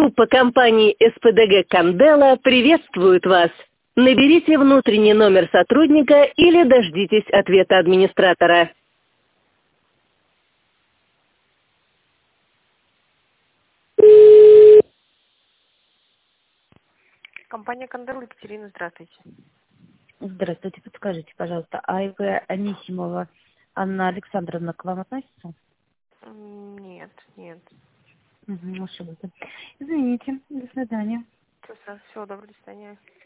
Группа компаний СПДГ «Кандела» приветствует вас. Наберите внутренний номер сотрудника или дождитесь ответа администратора. Компания «Кандел», Екатерина, здравствуйте. Здравствуйте, подскажите, пожалуйста, АИВ Анисимова Анна Александровна к вам относится? Нет, нет. Ошибка. Извините, до свидания. Всего доброго, до свидания.